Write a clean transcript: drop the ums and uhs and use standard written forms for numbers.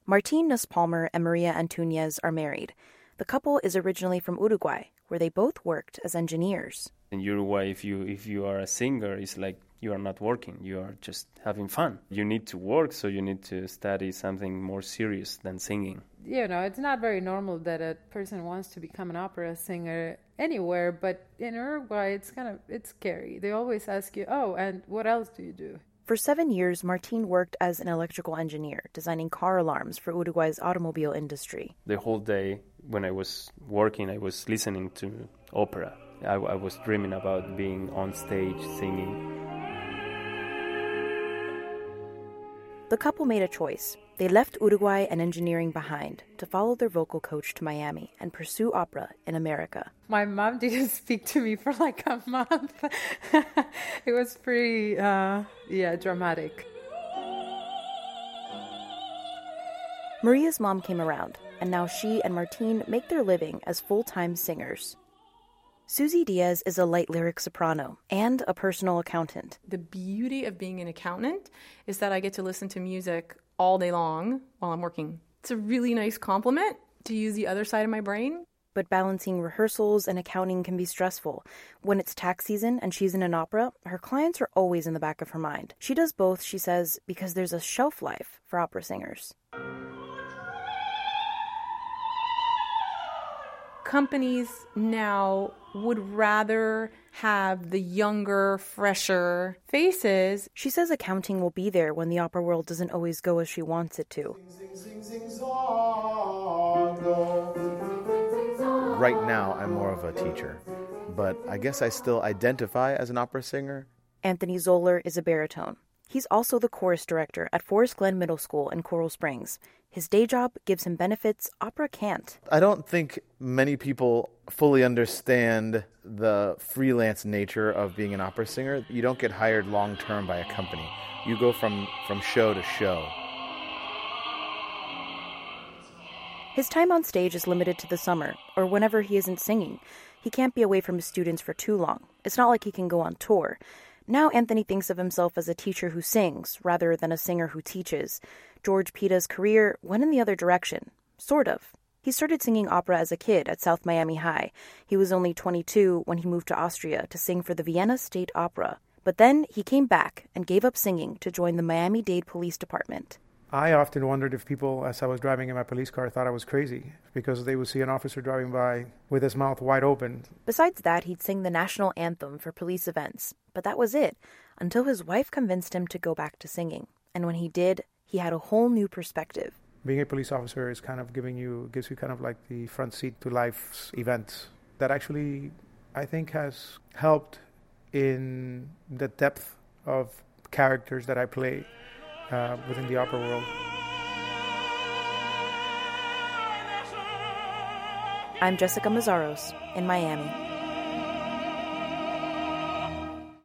Martín Nussbaumer and Maria Antunes are married. The couple is originally from Uruguay, where they both worked as engineers. In Uruguay, if you are a singer, it's like you are not working, you are just having fun. You need to work, so you need to study something more serious than singing. It's not very normal that a person wants to become an opera singer anywhere, but in Uruguay, it's scary. They always ask you, and what else do you do? For 7 years, Martín worked as an electrical engineer, designing car alarms for Uruguay's automobile industry. The whole day when I was working, I was listening to opera. I was dreaming about being on stage singing. The couple made a choice. They left Uruguay and engineering behind to follow their vocal coach to Miami and pursue opera in America. My mom didn't speak to me for like a month. It was pretty, dramatic. Maria's mom came around, and now she and Martín make their living as full-time singers. Susie Diaz is a light lyric soprano and a personal accountant. The beauty of being an accountant is that I get to listen to music all day long while I'm working. It's a really nice compliment to use the other side of my brain. But balancing rehearsals and accounting can be stressful. When it's tax season and she's in an opera, her clients are always in the back of her mind. She does both, she says, because there's a shelf life for opera singers. Companies now would rather have the younger, fresher faces. She says accounting will be there when the opera world doesn't always go as she wants it to. Right now, I'm more of a teacher, but I guess I still identify as an opera singer. Anthony Zoller is a baritone. He's also the chorus director at Forest Glen Middle School in Coral Springs. His day job gives him benefits opera can't. I don't think many people fully understand the freelance nature of being an opera singer. You don't get hired long-term by a company. You go from show to show. His time on stage is limited to the summer, or whenever he isn't singing. He can't be away from his students for too long. It's not like he can go on tour. Now Anthony thinks of himself as a teacher who sings, rather than a singer who teaches. George Pita's career went in the other direction. Sort of. He started singing opera as a kid at South Miami High. He was only 22 when he moved to Austria to sing for the Vienna State Opera. But then he came back and gave up singing to join the Miami-Dade Police Department. I often wondered if people, as I was driving in my police car, thought I was crazy because they would see an officer driving by with his mouth wide open. Besides that, he'd sing the national anthem for police events. But that was it, until his wife convinced him to go back to singing. And when he did, he had a whole new perspective. Being a police officer is kind of gives you kind of like the front seat to life's events. That actually, I think, has helped in the depth of characters that I play within the opera world. I'm Jessica Mazzaros in Miami.